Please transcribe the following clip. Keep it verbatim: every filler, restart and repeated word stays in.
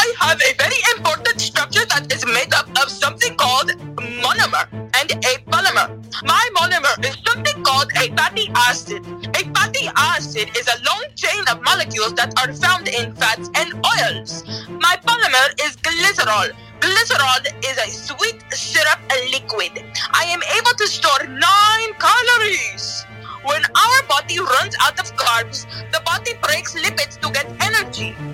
I have a very important structure that is made up of something called monomer and a polymer. My monomer is something called a fatty acid. A fatty acid is a long chain of molecules that are found in fats and oils. My polymer is glycerol. Glycerol is a sweet syrup liquid. I am able to store nine calories. When our body runs out of carbs, the body breaks lipids to get energy.